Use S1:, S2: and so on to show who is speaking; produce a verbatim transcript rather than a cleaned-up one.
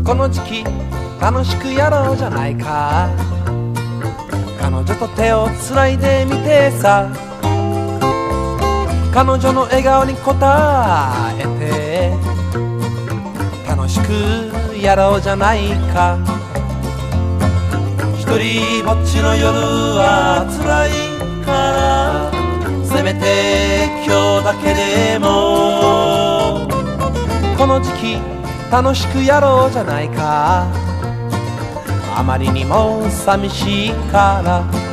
S1: この時期楽しくやろうじゃないか。彼女と手をつないでみてさ、彼女の笑顔に応えて楽しくやろうじゃないか。一人ぼっちの夜は辛いから、せめて今日だけでもこの時期楽しくやろうじゃないか。あまりにも寂しいから